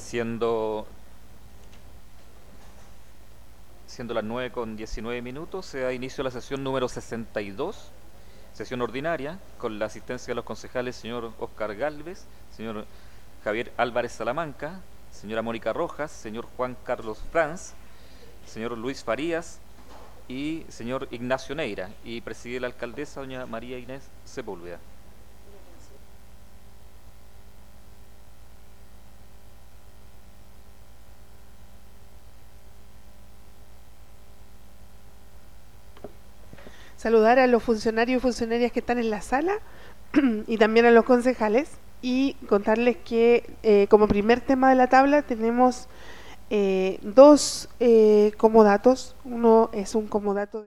Siendo las 9:19, se da inicio a la sesión número 62, sesión ordinaria, con la asistencia de los concejales señor Oscar Gálvez, señor Javier Álvarez Salamanca, señora Mónica Rojas, señor Juan Carlos Franz, señor Luis Farías y señor Ignacio Neira, y preside la alcaldesa doña María Inés Sepúlveda. Saludar a los funcionarios y funcionarias que están en la sala y también a los concejales, y contarles que como primer tema de la tabla tenemos dos comodatos. Uno es un comodato